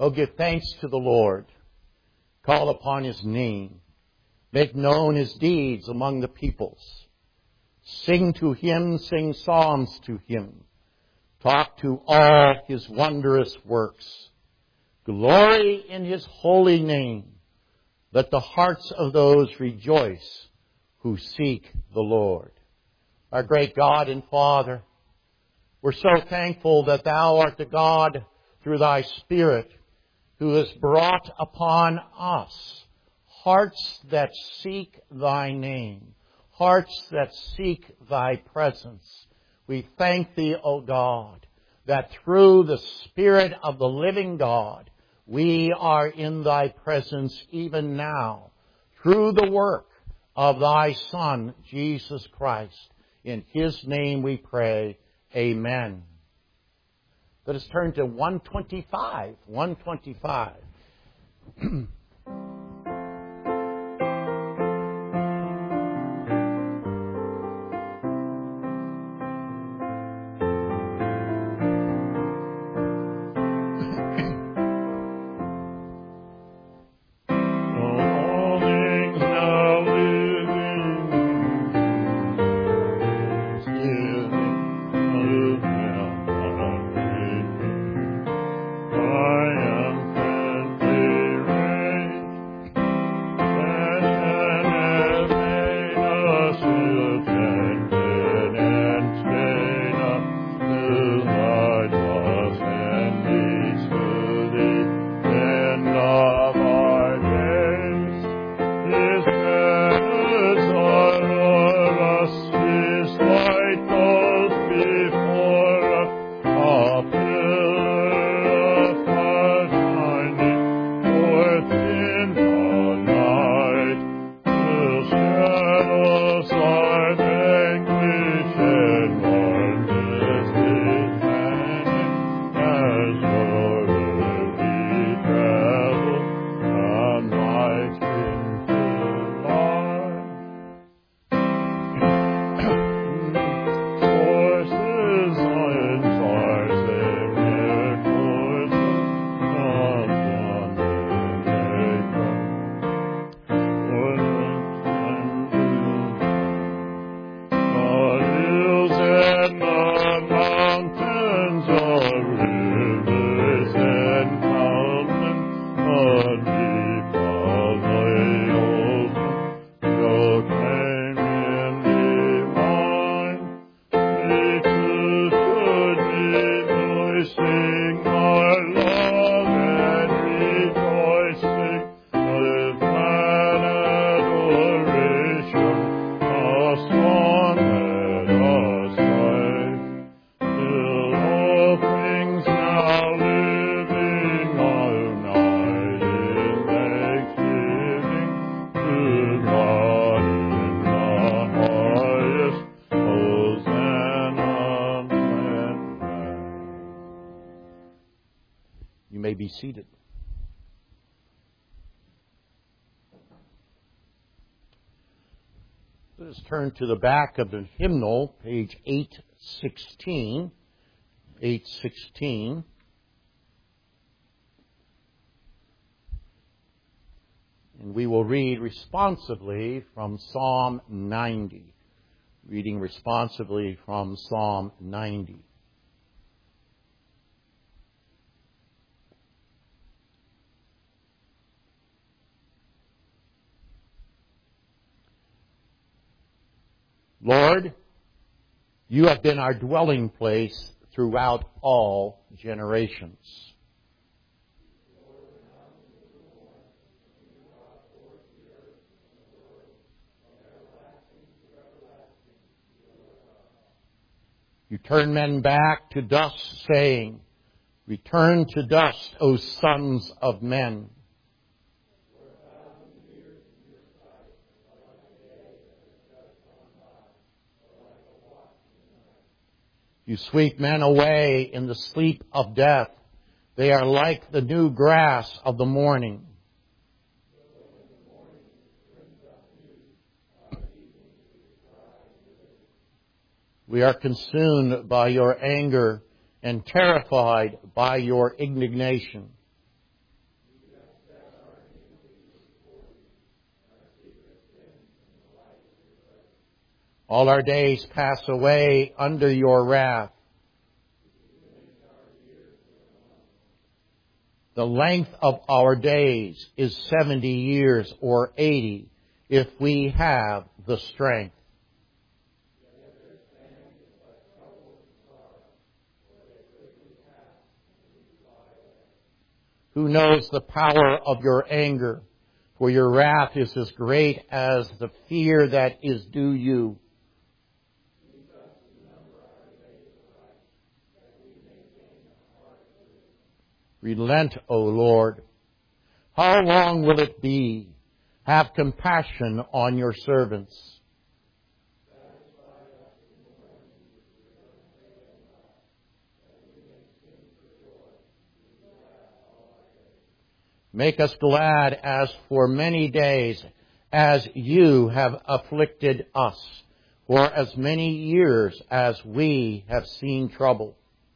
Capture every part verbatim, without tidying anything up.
Oh, give thanks to the Lord. Call upon His name. Make known His deeds among the peoples. Sing to Him, sing psalms to Him. Talk to all His wondrous works. Glory in His holy name. Let the hearts of those rejoice who seek the Lord. Our great God and Father, we're so thankful that Thou art the God through Thy Spirit who has brought upon us hearts that seek Thy name, hearts that seek Thy presence. We thank Thee, O God, that through the Spirit of the living God, we are in Thy presence even now, through the work of Thy Son, Jesus Christ. In His name we pray, amen. Let us turn to one twenty-five. one twenty-five. Be seated. Let us turn to the back of the hymnal, page eight sixteen. eight sixteen. And we will read responsively from Psalm ninety. Reading responsively from Psalm ninety. Lord, You have been our dwelling place throughout all generations. You turn men back to dust, saying, Return to dust, O sons of men. You sweep men away in the sleep of death. They are like the new grass of the morning. We are consumed by your anger and terrified by your indignation. All our days pass away under your wrath. The length of our days is seventy years or eighty if we have the strength. Who knows the power of your anger? For your wrath is as great as the fear that is due you. Relent, O Lord. How long will it be? Have compassion on your servants. Make us glad as for many days, as you have afflicted us, for as many years as we have seen trouble.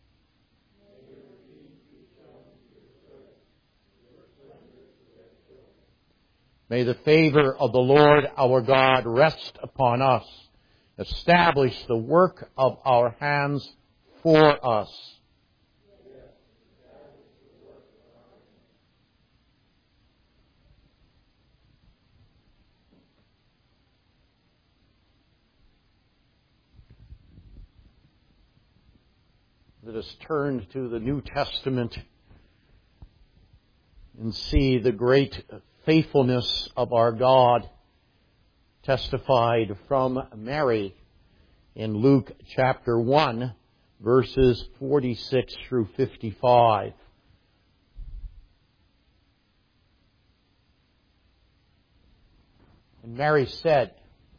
May the favor of the Lord our God rest upon us, establish the work of our hands for us. Let us turn to the New Testament and see the great faithfulness of our God testified from Mary in Luke chapter one, verses forty-six through fifty-five. And Mary said,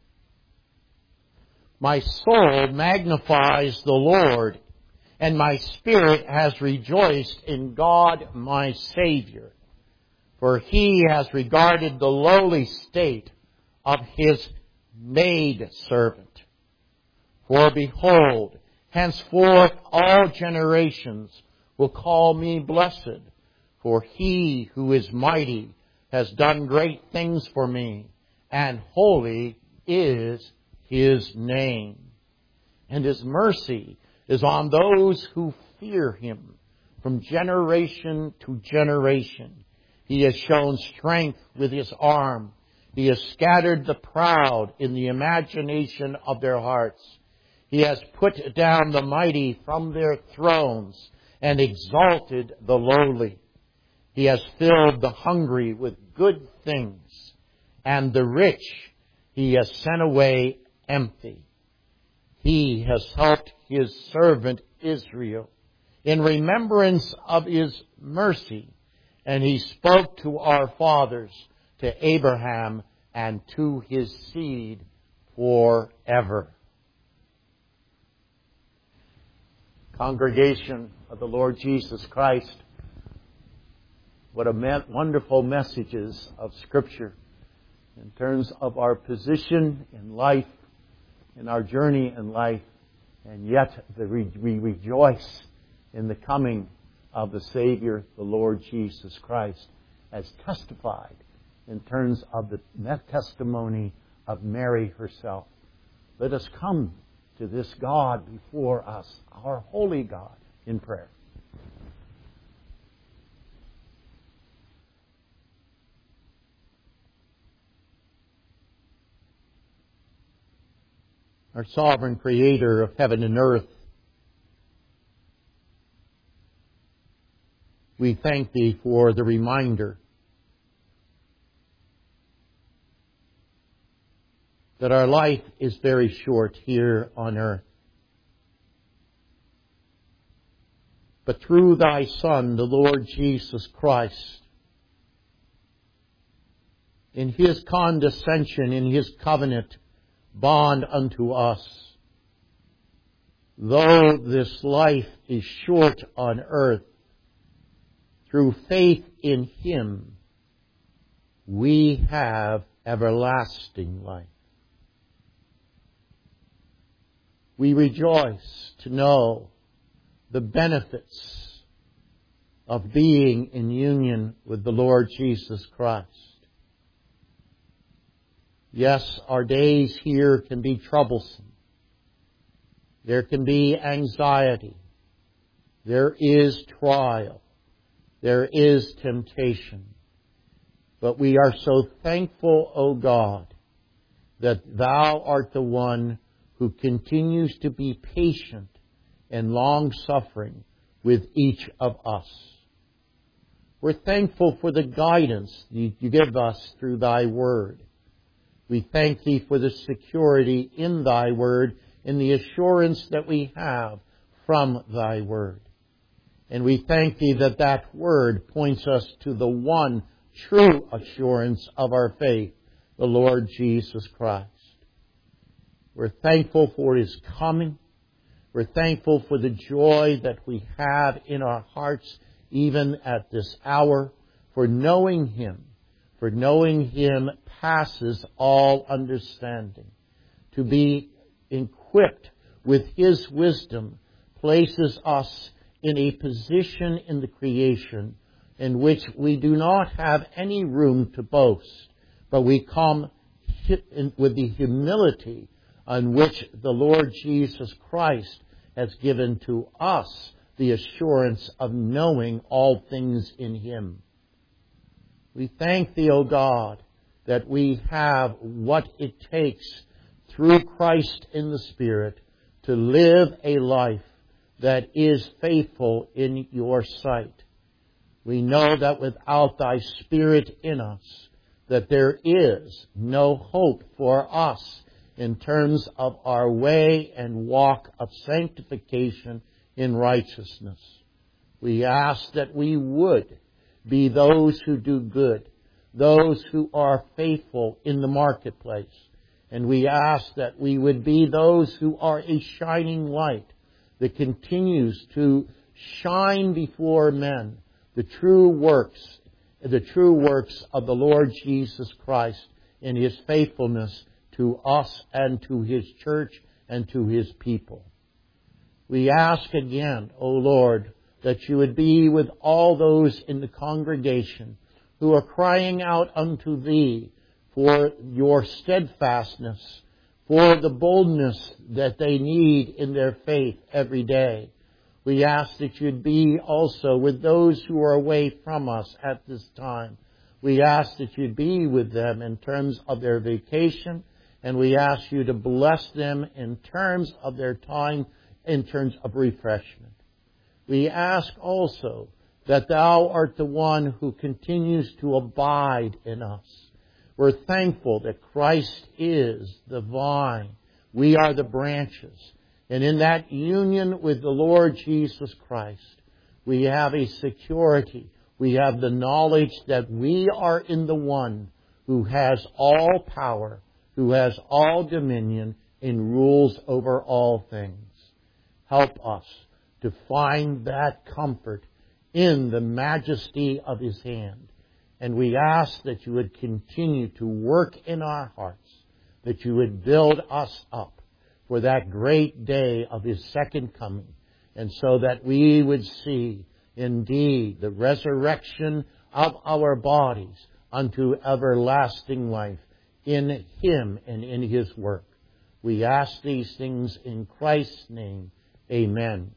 "My soul magnifies the Lord, and my spirit has rejoiced in God my Savior. For he has regarded the lowly state of his maidservant. For behold, henceforth all generations will call me blessed, for he who is mighty has done great things for me, and holy is his name. And his mercy is on those who fear him from generation to generation. He has shown strength with his arm. He has scattered the proud in the imagination of their hearts. He has put down the mighty from their thrones and exalted the lowly. He has filled the hungry with good things, and the rich he has sent away empty. He has helped his servant Israel in remembrance of his mercy, and he spoke to our fathers, to Abraham, and to his seed forever." Congregation of the Lord Jesus Christ, what a wonderful messages of Scripture in terms of our position in life, in our journey in life, and yet we rejoice in the coming of the Savior, the Lord Jesus Christ, as testified in terms of the testimony of Mary herself. Let us come to this God before us, our holy God, in prayer. Our sovereign Creator of heaven and earth, we thank Thee for the reminder that our life is very short here on earth. But through Thy Son, the Lord Jesus Christ, in His condescension, in His covenant bond unto us, though this life is short on earth, through faith in Him, we have everlasting life. We rejoice to know the benefits of being in union with the Lord Jesus Christ. Yes, our days here can be troublesome. There can be anxiety. There is trial. There is temptation. But we are so thankful, O God, that Thou art the one who continues to be patient and long-suffering with each of us. We're thankful for the guidance you give us through Thy Word. We thank Thee for the security in Thy Word and the assurance that we have from Thy Word. And we thank Thee that that Word points us to the one true assurance of our faith, the Lord Jesus Christ. We're thankful for His coming. We're thankful for the joy that we have in our hearts even at this hour, for knowing Him. For knowing Him passes all understanding. To be equipped with His wisdom places us in a position in the creation in which we do not have any room to boast, but we come with the humility on which the Lord Jesus Christ has given to us the assurance of knowing all things in Him. We thank Thee, O God, that we have what it takes through Christ in the Spirit to live a life that is faithful in Your sight. We know that without Thy Spirit in us, that there is no hope for us in terms of our way and walk of sanctification in righteousness. We ask that we would be those who do good, those who are faithful in the marketplace. And we ask that we would be those who are a shining light that continues to shine before men the true works, the true works of the Lord Jesus Christ in His faithfulness to us and to His church and to His people. We ask again, O Lord, that You would be with all those in the congregation who are crying out unto Thee for Your steadfastness, for the boldness that they need in their faith every day. We ask that You'd be also with those who are away from us at this time. We ask that You'd be with them in terms of their vacation, and we ask You to bless them in terms of their time, in terms of refreshment. We ask also that Thou art the one who continues to abide in us. We're thankful that Christ is the vine. We are the branches. And in that union with the Lord Jesus Christ, we have a security. We have the knowledge that we are in the one who has all power, who has all dominion, and rules over all things. Help us to find that comfort in the majesty of His hand. And we ask that You would continue to work in our hearts, that You would build us up for that great day of His second coming, and so that we would see indeed the resurrection of our bodies unto everlasting life in Him and in His work. We ask these things in Christ's name. Amen.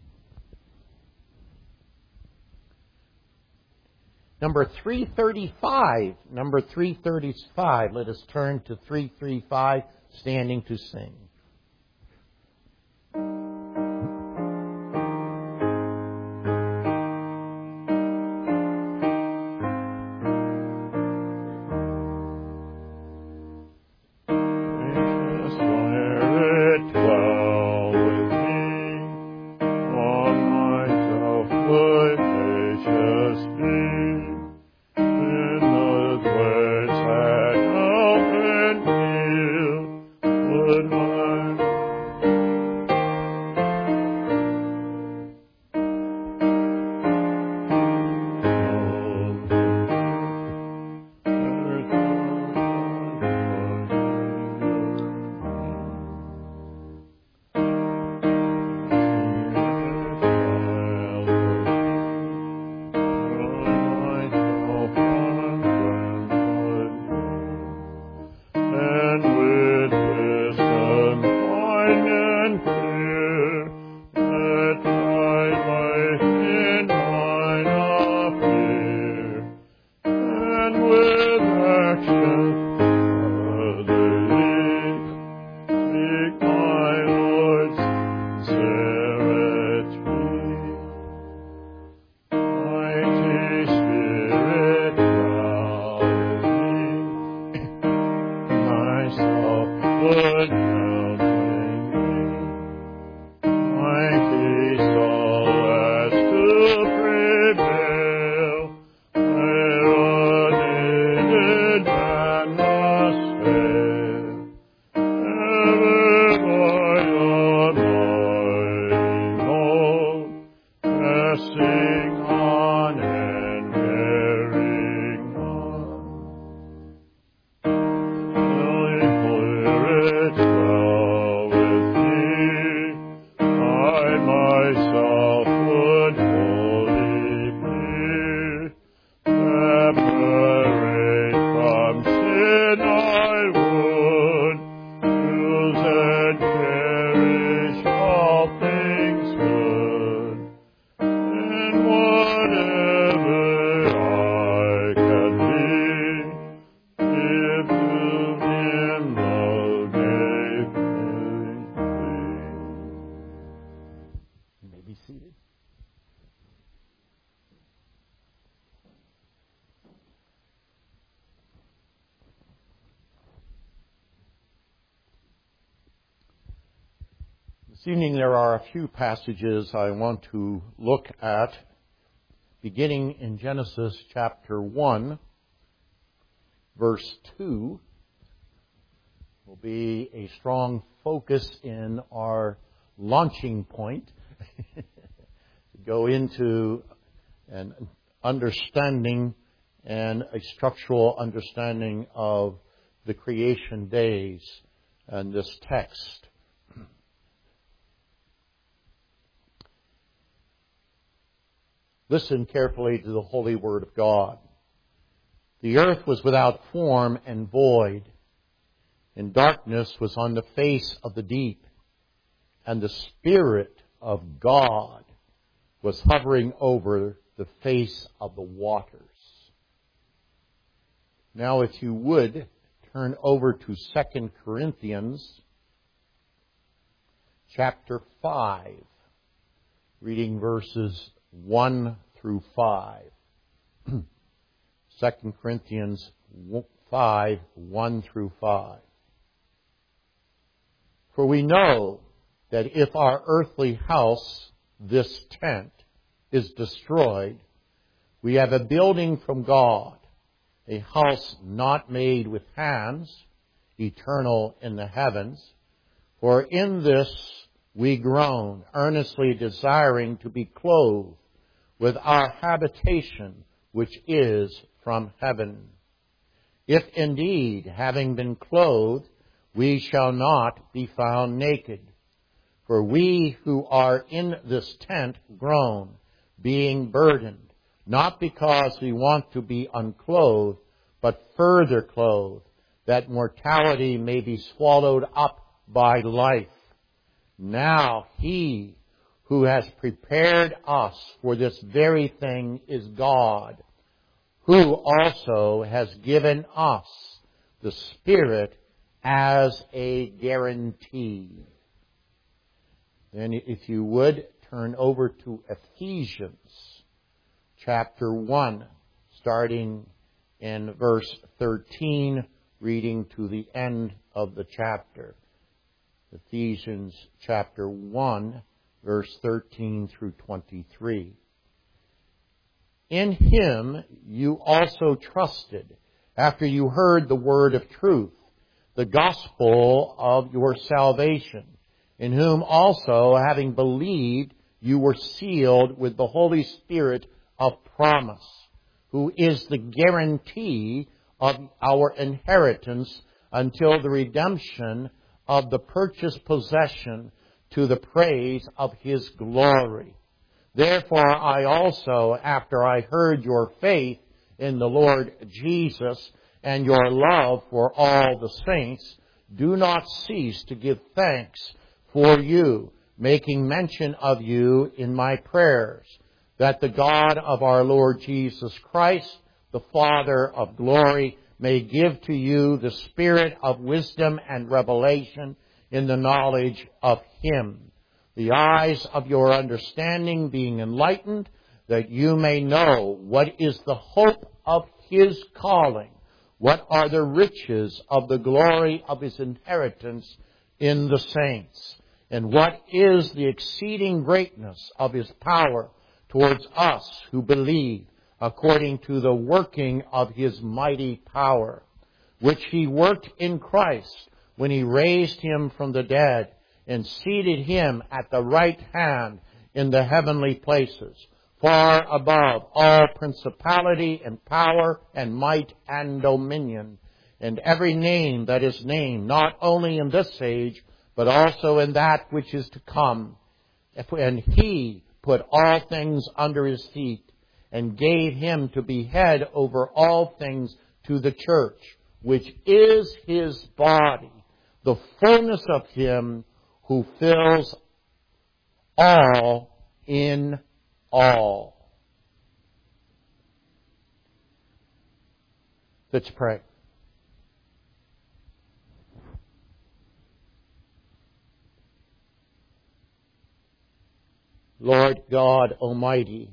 Number three thirty-five. Number three thirty-five. Let us turn to three thirty-five, standing to sing. Good This evening there are a few passages I want to look at, beginning in Genesis chapter one, verse two, will be a strong focus in our launching point to go into an understanding and a structural understanding of the creation days and this text. Listen carefully to the holy word of God. The earth was without form and void, and darkness was on the face of the deep, and the Spirit of God was hovering over the face of the waters. Now, if you would, turn over to Second Corinthians chapter five, reading verses one through five. Second Corinthians five, one through five. For we know that if our earthly house, this tent, is destroyed, we have a building from God, a house not made with hands, eternal in the heavens. For in this we groan, earnestly desiring to be clothed with our habitation, which is from heaven. If indeed, having been clothed, we shall not be found naked. For we who are in this tent groan, being burdened, not because we want to be unclothed, but further clothed, that mortality may be swallowed up by life. Now he who has prepared us for this very thing is God, who also has given us the Spirit as a guarantee. Then if you would, turn over to Ephesians chapter one, starting in verse thirteen, reading to the end of the chapter. Ephesians chapter one, verse thirteen through twenty-three. In him you also trusted, after you heard the word of truth, the gospel of your salvation, in whom also, having believed, you were sealed with the Holy Spirit of promise, who is the guarantee of our inheritance until the redemption of the purchased possession, to the praise of His glory. Therefore I also, after I heard your faith in the Lord Jesus and your love for all the saints, do not cease to give thanks for you, making mention of you in my prayers, that the God of our Lord Jesus Christ, the Father of glory, may give to you the spirit of wisdom and revelation in the knowledge of Him, the eyes of your understanding being enlightened, that you may know what is the hope of His calling, what are the riches of the glory of His inheritance in the saints, and what is the exceeding greatness of His power towards us who believe, according to the working of His mighty power, which He worked in Christ when He raised Him from the dead and seated Him at the right hand in the heavenly places, far above all principality and power and might and dominion, and every name that is named, not only in this age, but also in that which is to come. And He put all things under His feet, and gave Him to be head over all things to the church, which is His body, the fullness of Him who fills all in all. Let's pray. Lord God Almighty,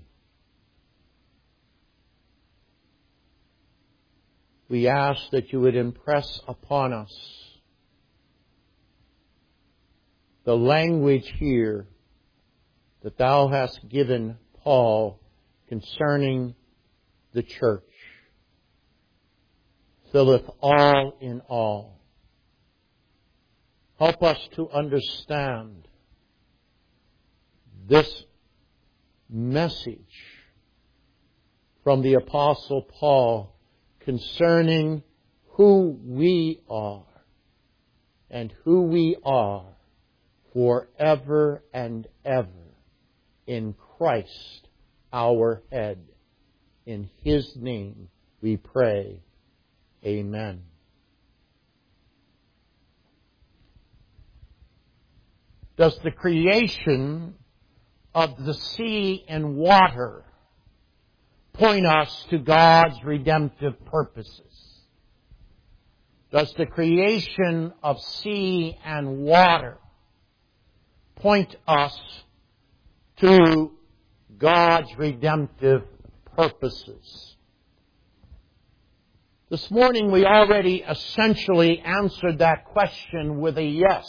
we ask that you would impress upon us the language here that thou hast given Paul concerning the church filleth all in all. Help us to understand this message from the Apostle Paul concerning who we are and who we are forever and ever in Christ our head. In His name we pray. Amen. Does the creation of the sea and water point us to God's redemptive purposes? Does the creation of sea and water point us to God's redemptive purposes? This morning we already essentially answered that question with a yes.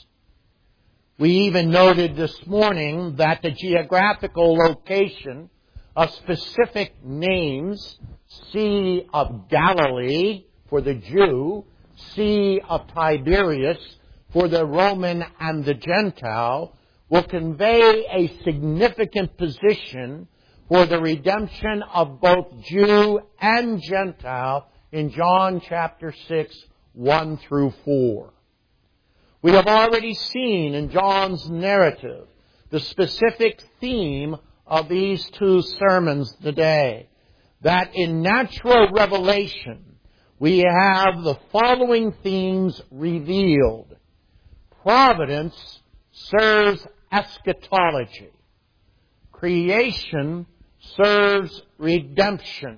We even noted this morning that the geographical location of specific names, Sea of Galilee for the Jew, Sea of Tiberias for the Roman and the Gentile, will convey a significant position for the redemption of both Jew and Gentile in John chapter six, one through four. We have already seen in John's narrative the specific theme of these two sermons today, that in natural revelation we have the following themes revealed. Providence serves eschatology. Creation serves redemption.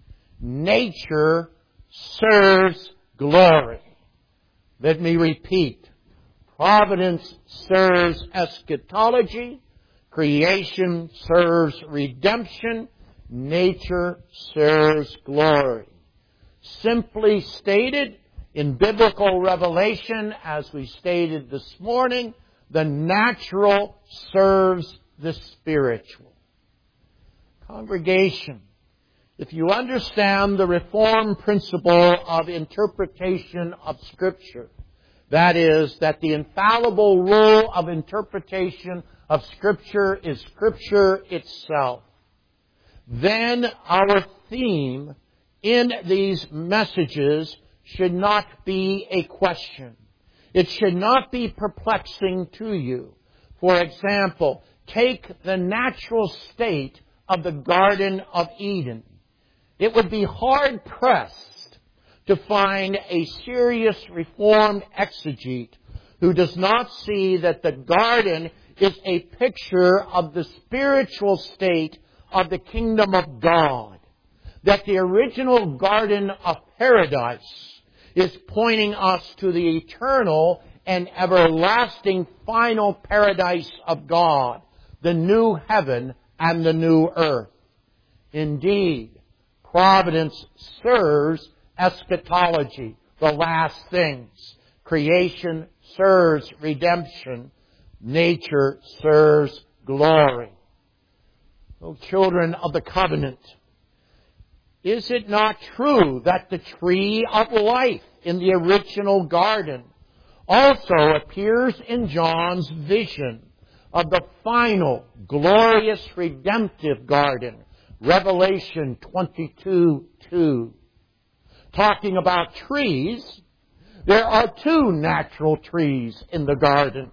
Nature serves glory. Let me repeat. Providence serves eschatology. Creation serves redemption. Nature serves glory. Simply stated, in biblical revelation, as we stated this morning, the natural serves the spiritual. Congregation, if you understand the Reformed principle of interpretation of Scripture, that is, that the infallible rule of interpretation of Scripture is Scripture itself, then our theme in these messages should not be a question. It should not be perplexing to you. For example, take the natural state of the Garden of Eden. It would be hard-pressed to find a serious Reformed exegete who does not see that the garden is a picture of the spiritual state of the kingdom of God. That the original Garden of Paradise is pointing us to the eternal and everlasting final paradise of God, the new heaven and the new earth. Indeed, providence serves eschatology, the last things. Creation serves redemption. Nature serves glory. O children of the covenant, is it not true that the tree of life in the original garden also appears in John's vision of the final, glorious, redemptive garden, Revelation twenty-two two? Talking about trees, there are two natural trees in the garden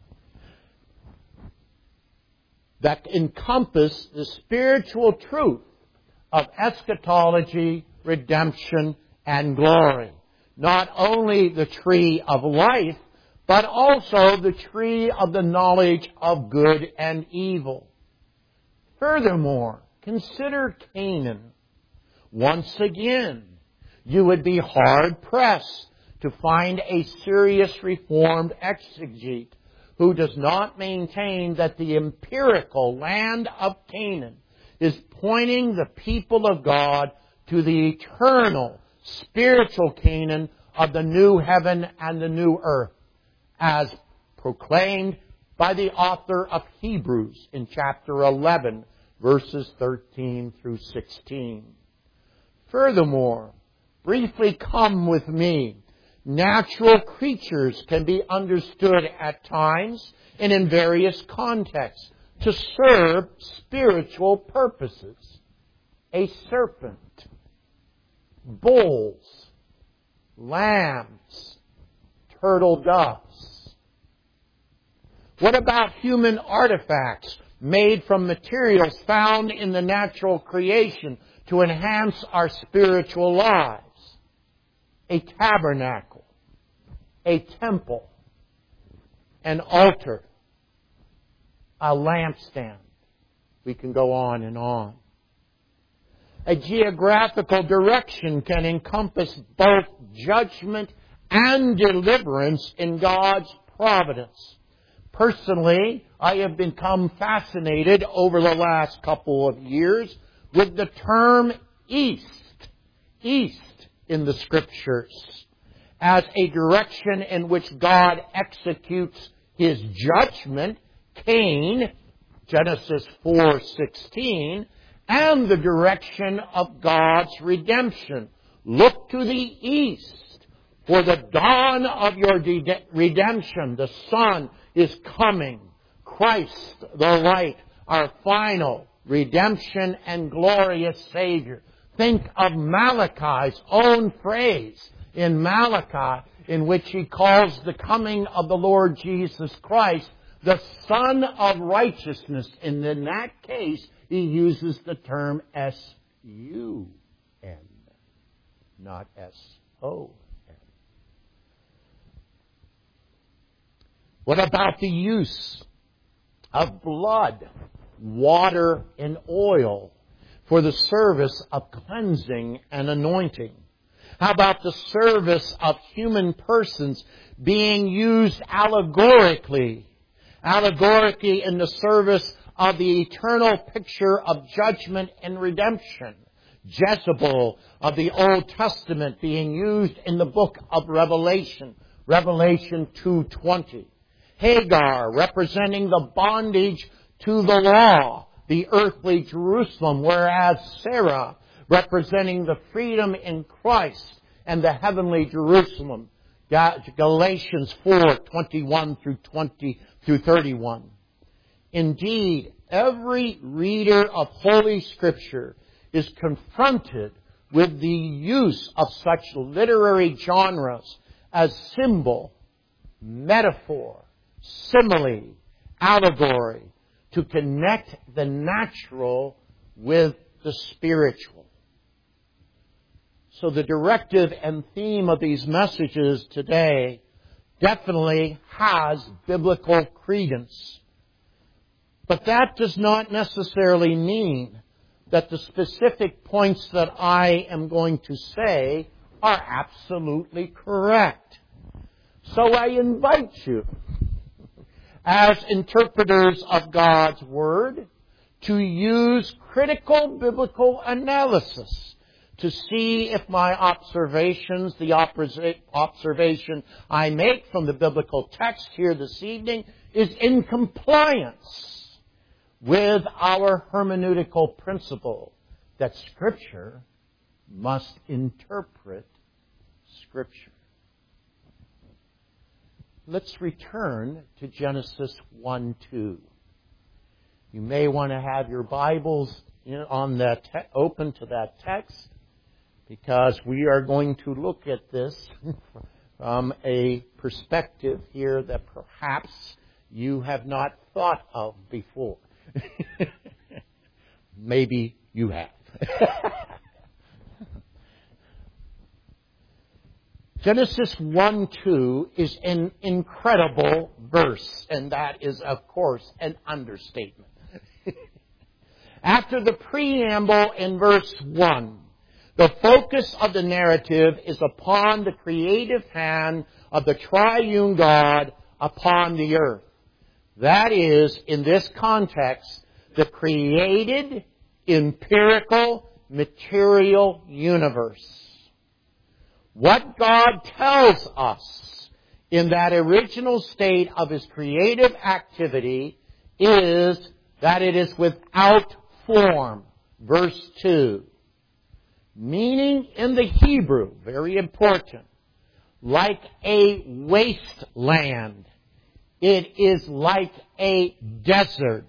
that encompass the spiritual truth of eschatology, redemption, and glory. Not only the tree of life, but also the tree of the knowledge of good and evil. Furthermore, consider Canaan. Once again, you would be hard-pressed to find a serious Reformed exegete who does not maintain that the empirical land of Canaan is pointing the people of God to the eternal, spiritual Canaan of the new heaven and the new earth, as proclaimed by the author of Hebrews in chapter eleven, verses thirteen through sixteen. Furthermore, briefly come with me. Natural creatures can be understood at times and in various contexts to serve spiritual purposes. A serpent, bulls, lambs, turtle doves. What about human artifacts made from materials found in the natural creation to enhance our spiritual lives? A tabernacle, a temple, an altar, a lampstand. We can go on and on. A geographical direction can encompass both judgment and deliverance in God's providence. Personally, I have become fascinated over the last couple of years with the term east, east in the Scriptures, as a direction in which God executes His judgment, Cain, Genesis four sixteen, and the direction of God's redemption. Look to the east, for the dawn of your de- redemption. The sun is coming. Christ, the light, our final redemption and glorious Savior. Think of Malachi's own phrase in Malachi, in which he calls the coming of the Lord Jesus Christ the Son of Righteousness. And in that case, he uses the term S U N, not S O N. What about the use of blood, water, and oil for the service of cleansing and anointing? How about the service of human persons being used allegorically? Allegorically in the service of the eternal picture of judgment and redemption. Jezebel of the Old Testament being used in the book of Revelation, Revelation two twenty. Hagar representing the bondage to the law, the earthly Jerusalem, whereas Sarah representing the freedom in Christ and the heavenly Jerusalem. Galatians four twenty-one through twenty through thirty-one. Indeed, every reader of Holy Scripture is confronted with the use of such literary genres as symbol, metaphor, simile, allegory, to connect the natural with the spiritual. So the directive and theme of these messages today definitely has biblical credence. But that does not necessarily mean that the specific points that I am going to say are absolutely correct. So I invite you, as interpreters of God's Word, to use critical biblical analysis to see if my observations, the observation I make from the biblical text here this evening, is in compliance with our hermeneutical principle that Scripture must interpret Scripture. Let's return to Genesis one two. You may want to have your Bibles on that te- open to that text, because we are going to look at this from a perspective here that perhaps you have not thought of before. Maybe you have. Genesis one two is an incredible verse, and that is, of course, an understatement. After the preamble in verse one, the focus of the narrative is upon the creative hand of the triune God upon the earth. That is, in this context, the created, empirical, material universe. What God tells us in that original state of His creative activity is that it is without form. Verse two. Meaning in the Hebrew, very important, like a wasteland. It is like a desert.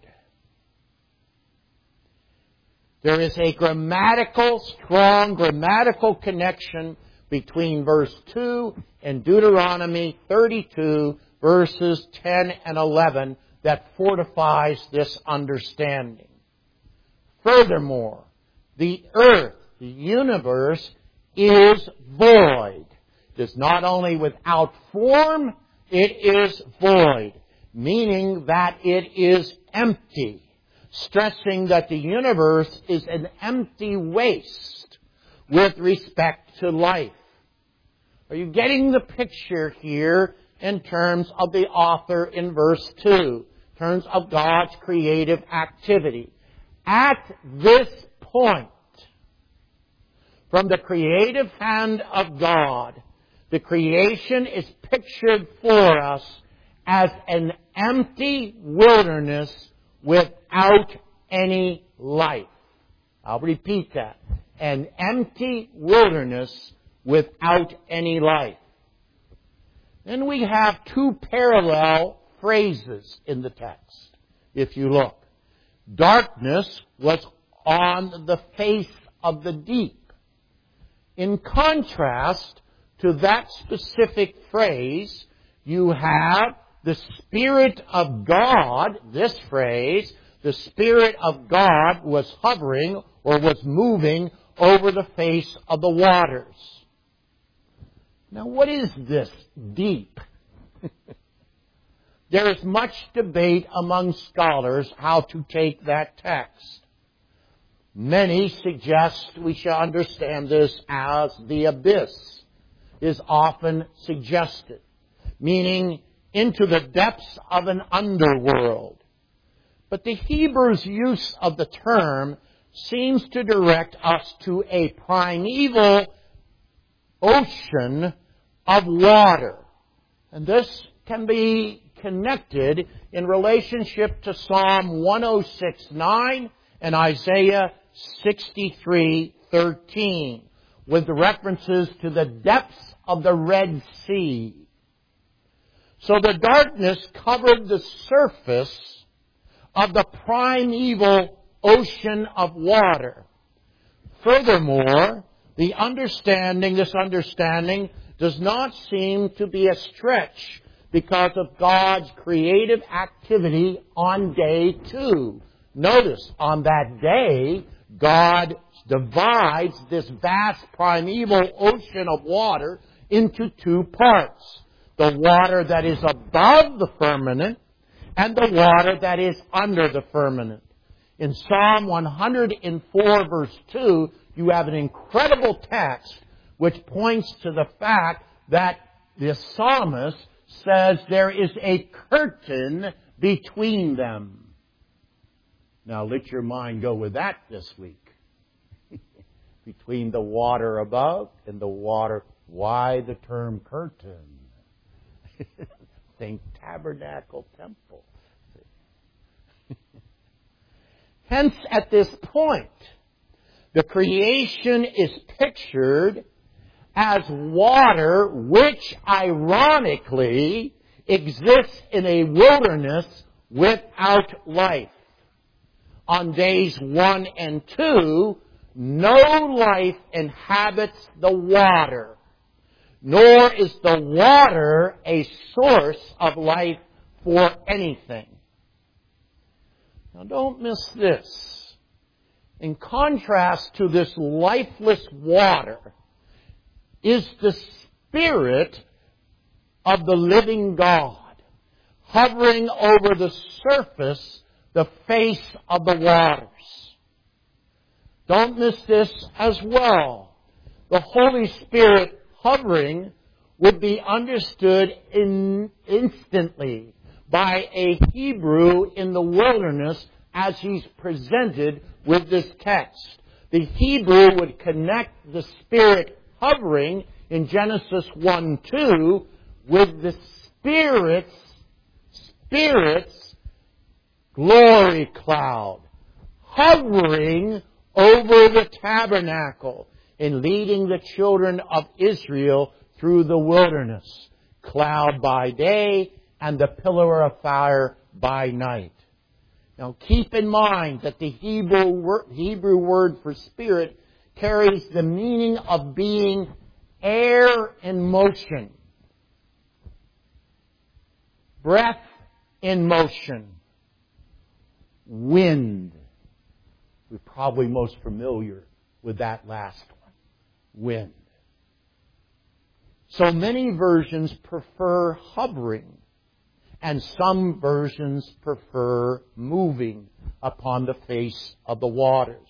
There is a grammatical, strong grammatical connection between verse two and Deuteronomy thirty-two, verses ten and eleven, that fortifies this understanding. Furthermore, the earth, the universe, is void. It is not only without form, it is void, meaning that it is empty, stressing that the universe is an empty waste with respect to life. Are you getting the picture here in terms of the author in verse two, in terms of God's creative activity? At this point, from the creative hand of God, the creation is pictured for us as an empty wilderness without any life. I'll repeat that. An empty wilderness without any life. Then we have two parallel phrases in the text, if you look. Darkness was on the face of the deep. In contrast to that specific phrase, you have the Spirit of God, this phrase, the Spirit of God was hovering or was moving over the face of the waters. Now, what is this deep? There is much debate among scholars how to take that text. Many suggest we shall understand this as the abyss is often suggested, meaning into the depths of an underworld. But the Hebrew's use of the term seems to direct us to a primeval ocean of water. And this can be connected in relationship to Psalm one oh six nine and Isaiah sixty-three thirteen, with references to the depths of the Red Sea. So the darkness covered the surface of the primeval ocean of water. Furthermore, the understanding, this understanding does not seem to be a stretch because of God's creative activity on day two. Notice, on that day, God divides this vast primeval ocean of water into two parts. The water that is above the firmament and the water that is under the firmament. In Psalm one hundred four verse two, you have an incredible text which points to the fact that the psalmist says there is a curtain between them. Now let your mind go with that this week. Between the water above and the water. Why the term curtain? Think tabernacle temple. Hence, at this point, the creation is pictured as water which, ironically, exists in a wilderness without life. On days one and two, no life inhabits the water, nor is the water a source of life for anything. Now don't miss this. In contrast to this lifeless water is the Spirit of the living God, hovering over the surface, the face of the waters. Don't miss this as well. The Holy Spirit hovering would be understood in, instantly by a Hebrew in the wilderness as he's presented with this text. The Hebrew would connect the Spirit hovering in Genesis one two with the Spirit's, Spirit's glory cloud hovering over the tabernacle and leading the children of Israel through the wilderness. Cloud by day and the pillar of fire by night. Now keep in mind that the Hebrew word, Hebrew word for spirit carries the meaning of being air in motion, breath in motion, wind. We're probably most familiar with that last one, wind. So many versions prefer hovering, and some versions prefer moving upon the face of the waters.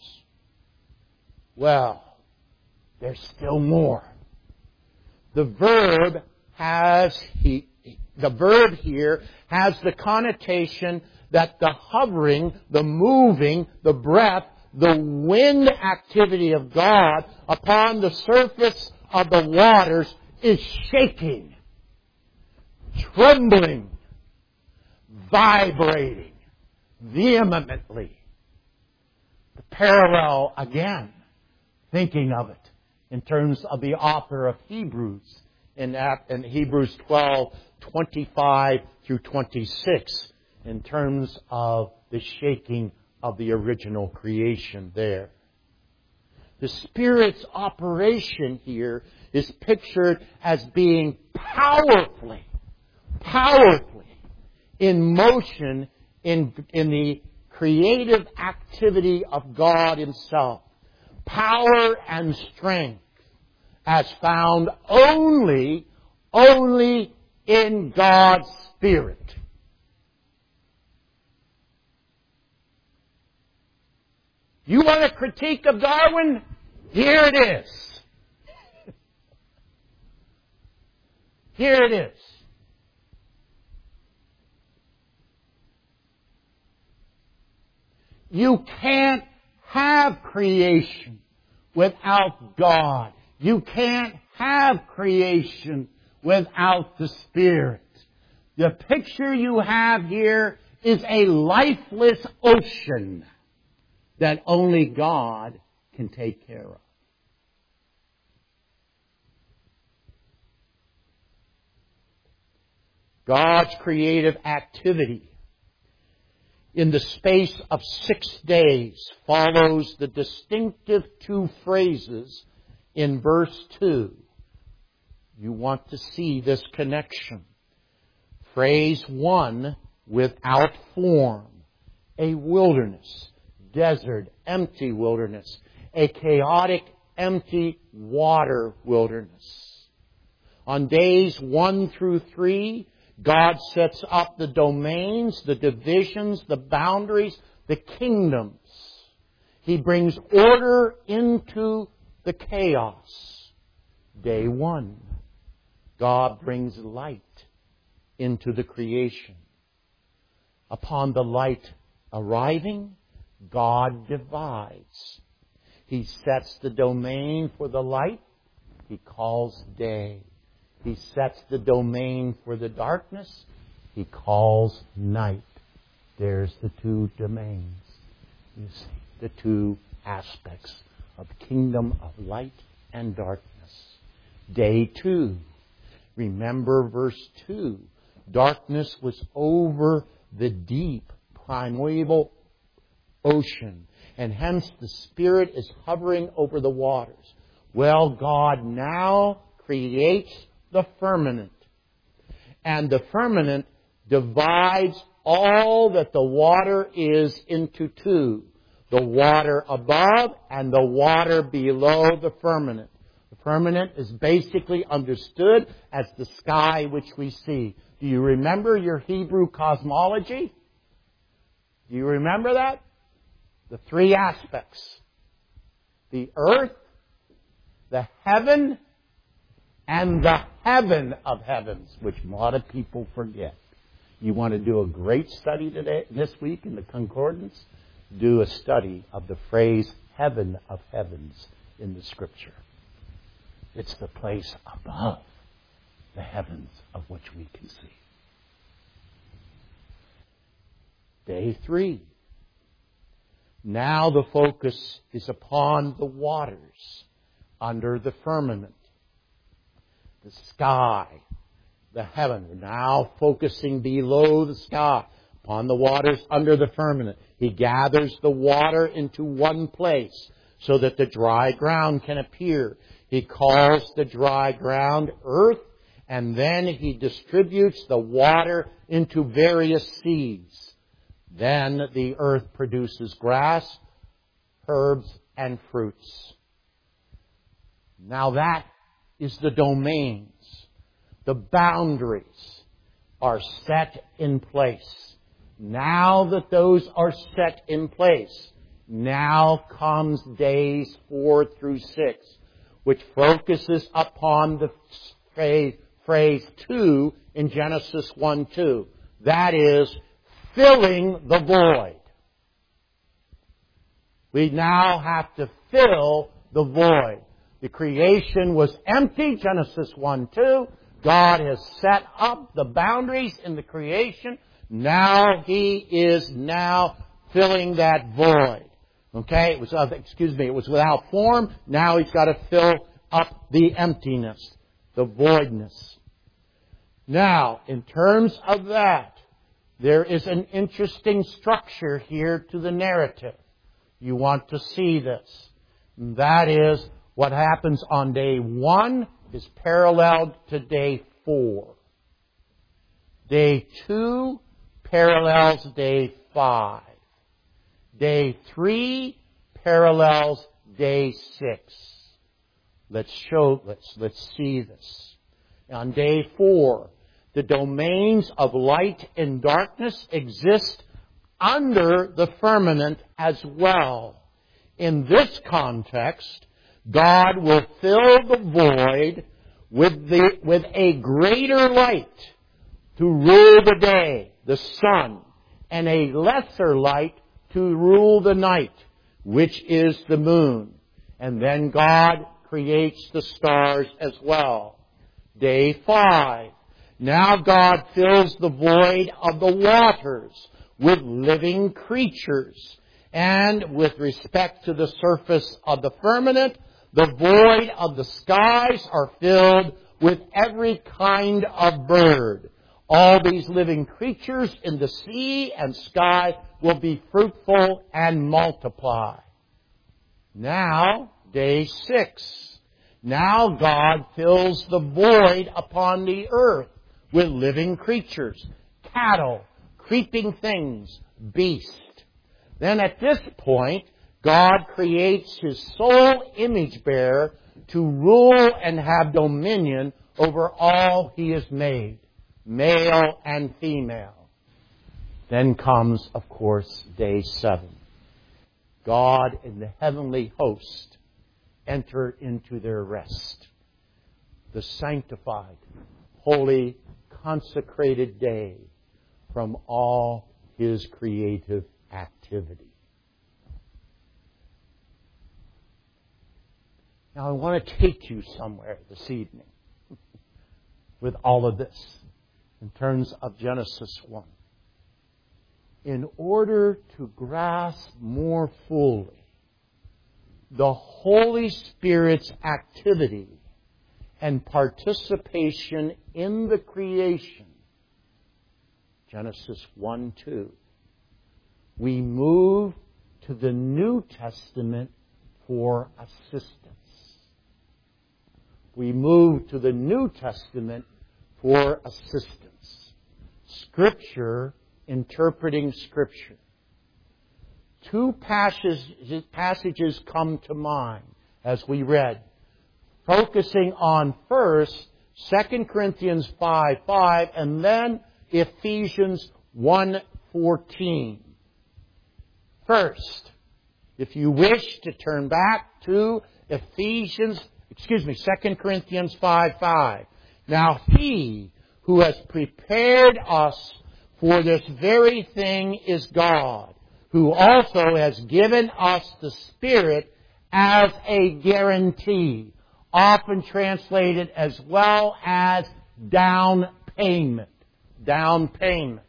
Well, there's still more. The verb has he, the verb here has the connotation that the hovering, the moving, the breath, the wind activity of God upon the surface of the waters is shaking, trembling, vibrating vehemently. The parallel again, thinking of it in terms of the author of Hebrews in, in Hebrews twelve, twenty-five through twenty-six, in terms of the shaking of the original creation there. The Spirit's operation here is pictured as being powerfully, powerfully in motion in, in the creative activity of God Himself. Power and strength as found only, only in God's Spirit. You want a critique of Darwin? Here it is. Here it is. You can't have creation without God. You can't have creation without the Spirit. The picture you have here is a lifeless ocean that only God can take care of. God's creative activity in the space of six days follows the distinctive two phrases in verse two. You want to see this connection. Phrase one, without form, a wilderness, desert, empty wilderness, a chaotic, empty water wilderness. On days one through three, God sets up the domains, the divisions, the boundaries, the kingdoms. He brings order into the chaos. Day one, God brings light into the creation. Upon the light arriving, God divides. He sets the domain for the light. He calls day. He sets the domain for the darkness. He calls night. There's the two domains. You see, the two aspects of kingdom of light and darkness. Day two. Remember verse two. Darkness was over the deep, primeval ocean, and hence the Spirit is hovering over the waters. Well, God now creates the firmament, and the firmament divides all that the water is into two. The water above and the water below the firmament. The firmament is basically understood as the sky which we see. Do you remember your Hebrew cosmology? Do you remember that? The three aspects. The earth, the heaven, and the heaven of heavens, which a lot of people forget. You want to do a great study today, this week in the Concordance? Do a study of the phrase heaven of heavens in the Scripture. It's the place above. the heavens of which we can see. Day three. Now the focus is upon the waters under the firmament. The sky, the heaven. We're now focusing below the sky, upon the waters under the firmament. He gathers the water into one place so that the dry ground can appear. He calls the dry ground earth, and then He distributes the water into various seeds. Then the earth produces grass, herbs, and fruits. Now that is the domains. The boundaries are set in place. Now that those are set in place, now comes days four through six, which focuses upon the phrase, phrase two in Genesis one two. That is, filling the void. We now have to fill the void. The creation was empty, Genesis one two. God has set up the boundaries in the creation. Now He is now filling that void. Okay? It was, uh, excuse me, it was without form. Now He's got to fill up the emptiness, the voidness. Now, in terms of that, there is an interesting structure here to the narrative. You want to see this. And that is, what happens on day one is paralleled to day four. Day two parallels day five. Day three parallels day six. Let's show, let's, let's see this. On day four, the domains of light and darkness exist under the firmament as well. In this context, God will fill the void with the, with a greater light to rule the day, the sun, and a lesser light to rule the night, which is the moon. And then God creates the stars as well. Day five. Now God fills the void of the waters with living creatures. And with respect to the surface of the firmament, the void of the skies are filled with every kind of bird. All these living creatures in the sea and sky will be fruitful and multiply. Now, day six. Now God fills the void upon the earth with living creatures, cattle, creeping things, beasts. Then at this point, God creates His sole image bearer to rule and have dominion over all He has made, male and female. Then comes, of course, day seven. God and the heavenly host enter into their rest. The sanctified, holy, consecrated day from all His creative activity. Now I want to take you somewhere this evening with all of this in terms of Genesis one. In order to grasp more fully the Holy Spirit's activity and participation in the creation, Genesis one two, we move to the New Testament for assistance. We move to the New Testament for assistance. Scripture interpreting Scripture. Two passages, passages come to mind as we read, focusing on first Second Corinthians five five and then Ephesians one fourteen. First, if you wish to turn back to Ephesians, excuse me, Second Corinthians five five. Now He who has prepared us for this very thing is God, who also has given us the Spirit as a guarantee, often translated as well as down payment. Down payment.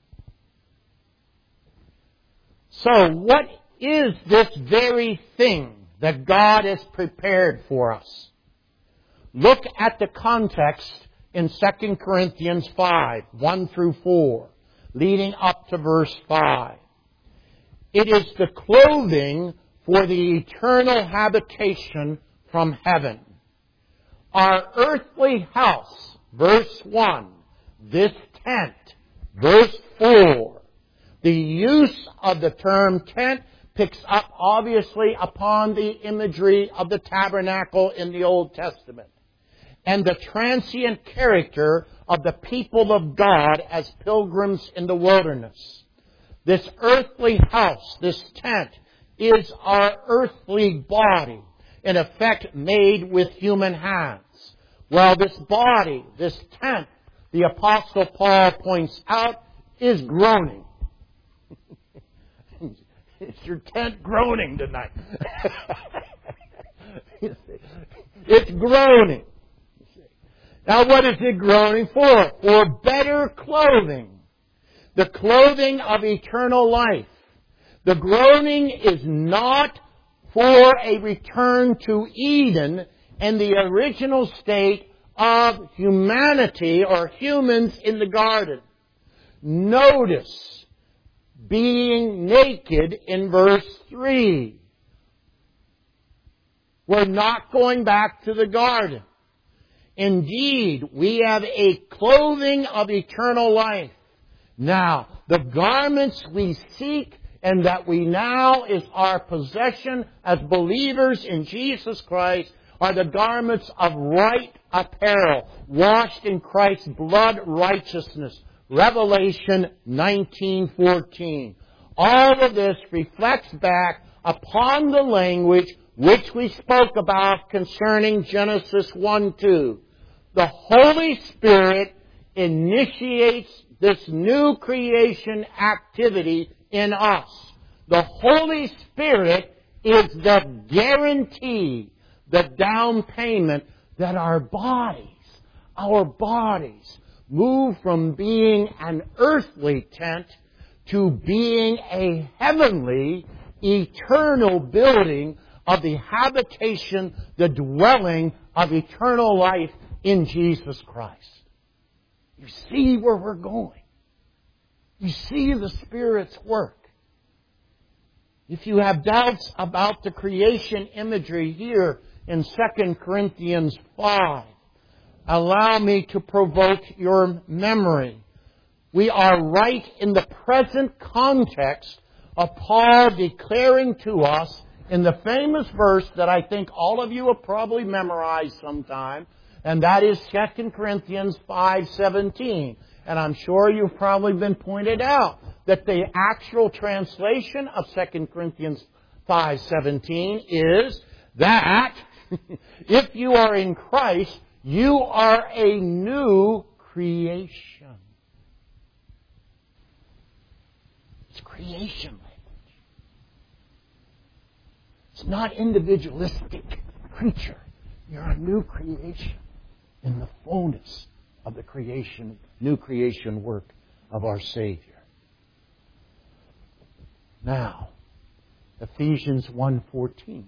So what is this very thing that God has prepared for us? Look at the context in Second Corinthians five, one through four, leading up to verse five. It is the clothing for the eternal habitation from heaven. Our earthly house, verse one, this tent, verse four. The use of the term tent picks up obviously upon the imagery of the tabernacle in the Old Testament and the transient character of the people of God as pilgrims in the wilderness. This earthly house, this tent, is our earthly body, in effect made with human hands. Well, this body, this tent, the Apostle Paul points out, is groaning. Is your tent groaning tonight? It's groaning. Now what is it groaning for? For better clothing. The clothing of eternal life. The groaning is not for a return to Eden and the original state of humanity or humans in the garden. Notice being naked in verse three. We're not going back to the garden. Indeed, we have a clothing of eternal life. Now, the garments we seek and that we now is our possession as believers in Jesus Christ are the garments of right apparel, washed in Christ's blood righteousness. Revelation nineteen fourteen. All of this reflects back upon the language which we spoke about concerning Genesis one two. The Holy Spirit initiates this new creation activity in us. The Holy Spirit is the guarantee, the down payment that our bodies, our bodies, move from being an earthly tent to being a heavenly, eternal building of the habitation, the dwelling of eternal life in Jesus Christ. You see where we're going. You see the Spirit's work. If you have doubts about the creation imagery here in Second Corinthians five, allow me to provoke your memory. We are right in the present context of Paul declaring to us in the famous verse that I think all of you have probably memorized sometime, and that is Second Corinthians five seventeen. And I'm sure you've probably been pointed out that the actual translation of Second Corinthians five seventeen is that if you are in Christ, you are a new creation. It's creation language. It's not individualistic creature. You're a new creation in the fullness of the creation, new creation work of our Savior. Now, Ephesians one fourteen.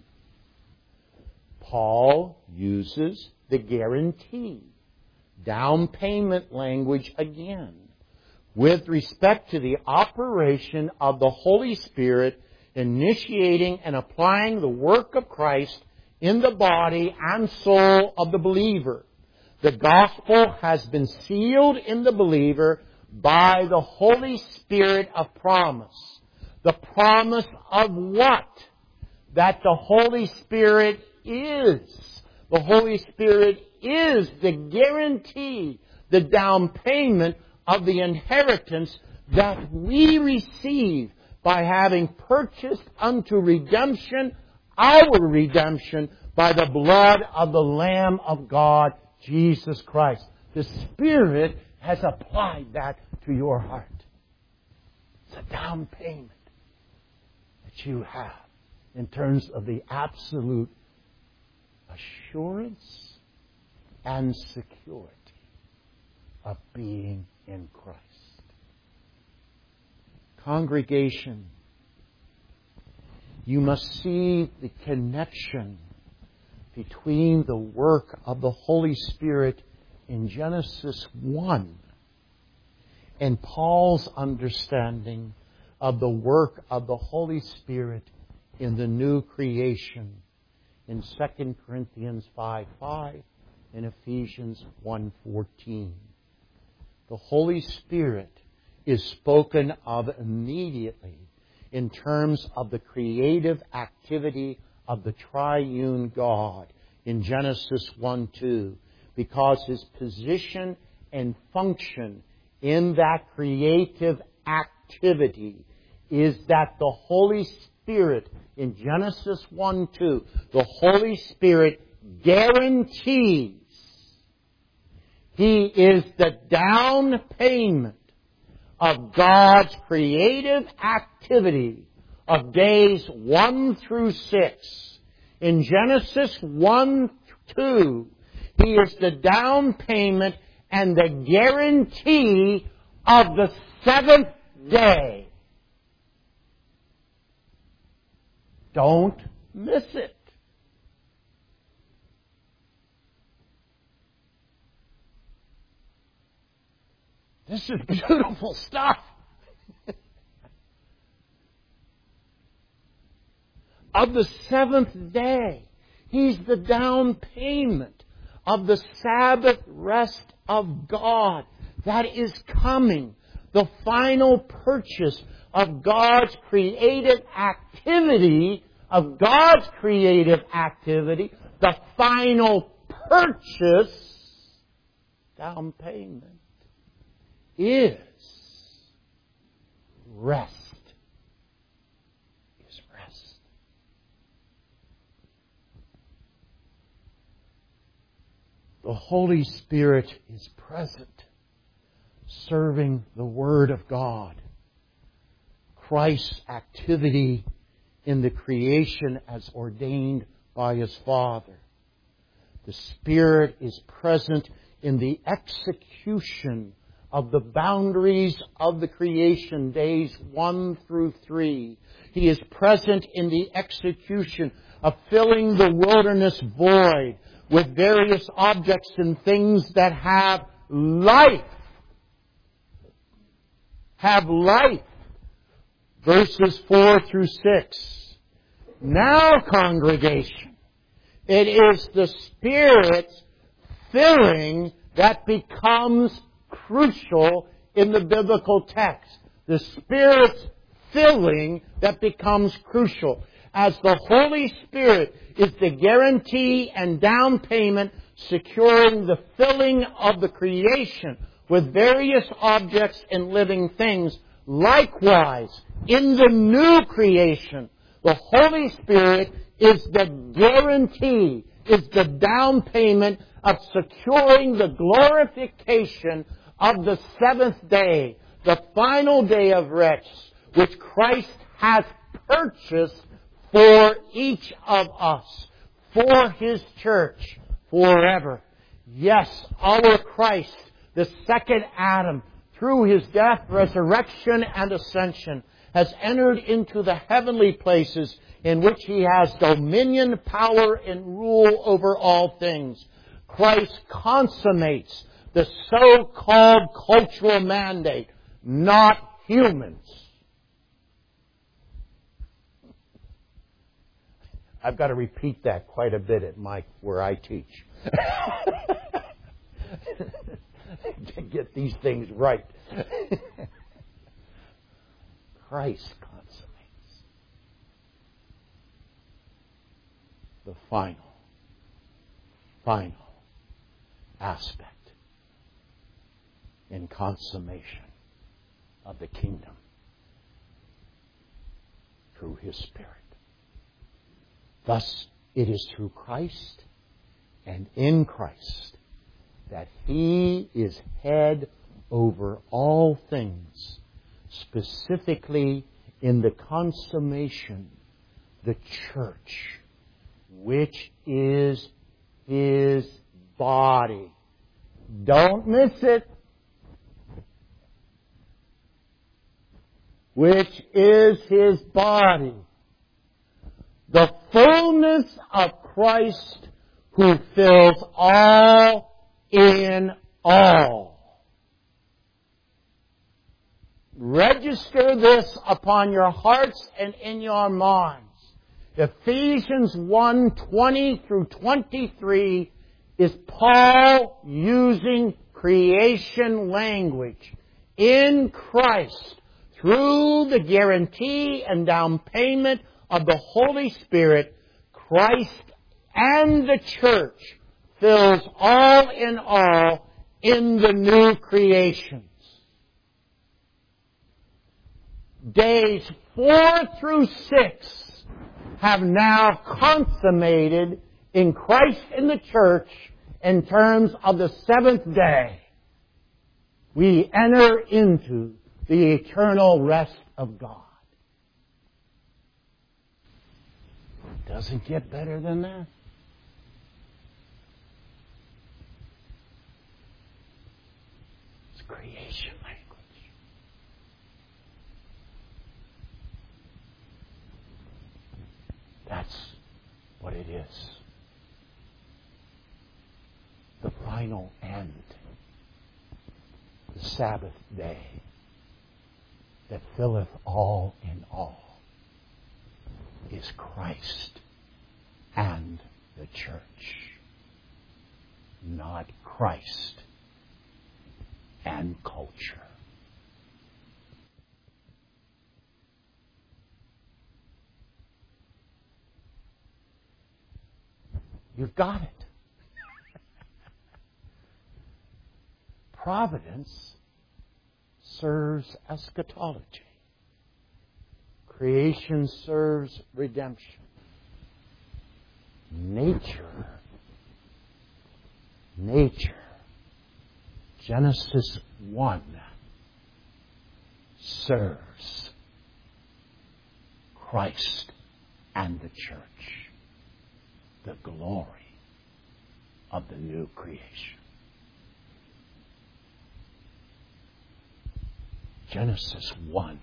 Paul uses the guarantee, down payment language again, with respect to the operation of the Holy Spirit initiating and applying the work of Christ in the body and soul of the believer. The gospel has been sealed in the believer by the Holy Spirit of promise. The promise of what? That the Holy Spirit is. The Holy Spirit is the guarantee, the down payment of the inheritance that we receive by having purchased unto redemption, our redemption, by the blood of the Lamb of God, Jesus Christ. The Spirit has applied that to your heart. It's a down payment that you have in terms of the absolute assurance and security of being in Christ. Congregation, you must see the connection between the work of the Holy Spirit in Genesis one and Paul's understanding of the work of the Holy Spirit in the new creation in Second Corinthians five five and Ephesians one fourteen. The Holy Spirit is spoken of immediately in terms of the creative activity of the triune God in Genesis one two, because His position and function in that creative activity is that the Holy Spirit, in Genesis one two, the Holy Spirit guarantees He is the down payment of God's creative activity of days one through six. In Genesis one two, He is the down payment and the guarantee of the seventh day. Don't miss it. This is beautiful stuff. Of the seventh day, He's the down payment of the Sabbath rest of God that is coming. The final purchase of God's creative activity, of God's creative activity, the final purchase, down payment, is rest. Is rest. The Holy Spirit is present, serving the Word of God. Christ's activity in the creation as ordained by His Father. The Spirit is present in the execution of the boundaries of the creation, days one through three. He is present in the execution of filling the wilderness void with various objects and things that have life. Have life. Verses four through six. Now, congregation, it is the Spirit's filling that becomes crucial in the biblical text. The Spirit's filling that becomes crucial. As the Holy Spirit is the guarantee and down payment securing the filling of the creation with various objects and living things, likewise, in the new creation, the Holy Spirit is the guarantee, is the down payment of securing the glorification of the seventh day, the final day of rest, which Christ has purchased for each of us, for His church, forever. Yes, our Christ, the second Adam, through His death, resurrection, and ascension, has entered into the heavenly places in which He has dominion, power, and rule over all things. Christ consummates the so-called cultural mandate, not humans. I've got to repeat that quite a bit at my where I teach. To get these things right. Christ consummates the final, final aspect and consummation of the kingdom through His Spirit. Thus, it is through Christ and in Christ that He is head over all things, specifically in the consummation, the church, which is His body. Don't miss it. which is His body, the fullness of Christ who fills all in all. Register this upon your hearts and in your minds. Ephesians one, twenty through twenty-three is Paul using creation language in Christ through the guarantee and down payment of the Holy Spirit. Christ and the church fills all in all in the new creations. Days four through six have now consummated in Christ in the church in terms of the seventh day. We enter into the eternal rest of God. Doesn't get better than that. It's creation language. That's what it is. The final end. The Sabbath day that filleth all in all is Christ and the church, not Christ and culture. You've got it. Providence serves eschatology. Creation serves redemption. Nature, nature, Genesis one, serves Christ and the church, the glory of the new creation. Genesis one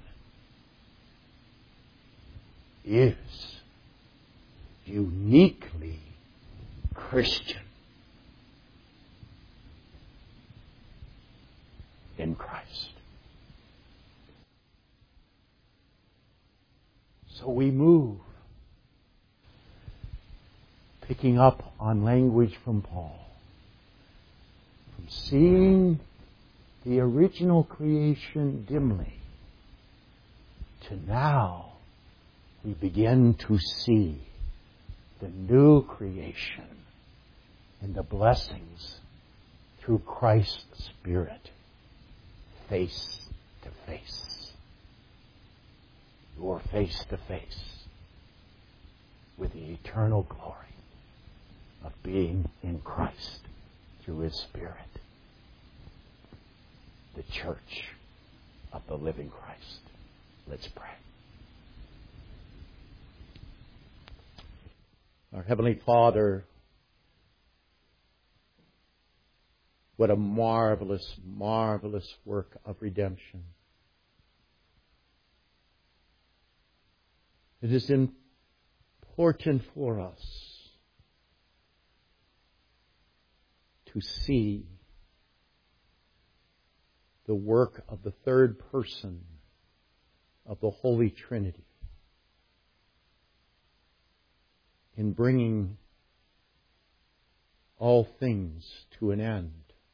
is uniquely Christian in Christ. So we move, picking up on language from Paul, from seeing the original creation dimly to now we begin to see the new creation and the blessings through Christ's Spirit, face to face. You're face to face with the eternal glory of being in Christ through His Spirit. The church of the living Christ. Let's pray. Our Heavenly Father, what a marvelous, marvelous work of redemption. It is important for us to see the work of the third person of the Holy Trinity in bringing all things to an end,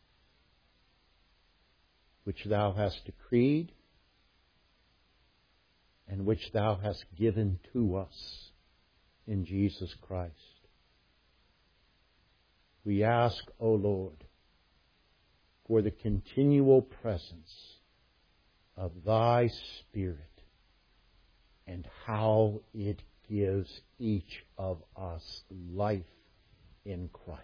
which Thou hast decreed and which Thou hast given to us in Jesus Christ. We ask, O Lord, for the continual presence of Thy Spirit and how it gives each of us life in Christ.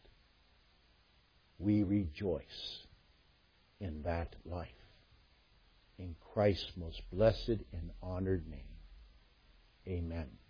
We rejoice in that life. In Christ's most blessed and honored name. Amen.